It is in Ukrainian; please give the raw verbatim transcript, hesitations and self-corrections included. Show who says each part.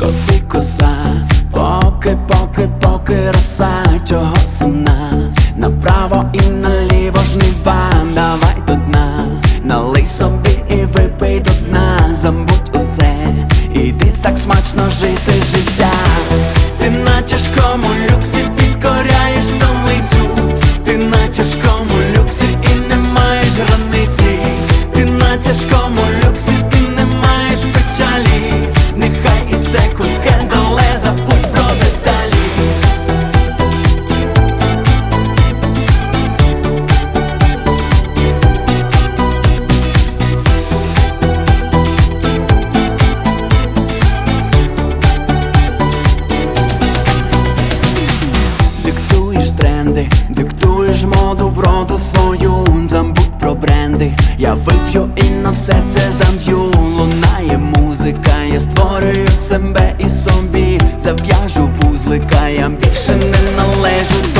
Speaker 1: коси коса, поки, поки, поки роса, чого сумна, направо і наліво жнива, давай до дна, налий собі і випий до дна, забудь усе, іди так смачно жити життя. Ти на тяжкому люксі підкоряєш столицю, ти на тяжкому люксі і не маєш границі, ти на тяжкому люксі, ти не маєш печалі, нехай і секонд-хенд, але забудь про деталі. Диктуєш тренди, диктуєш моду в роду свою, забудь про бренди, я вип'ю і на все це заб'ю. Лунає музика, я створюю себе і собі, зав'яжу вузлика, я більше не належу до